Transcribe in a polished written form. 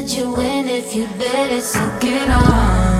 let you in if you bet it, so get on.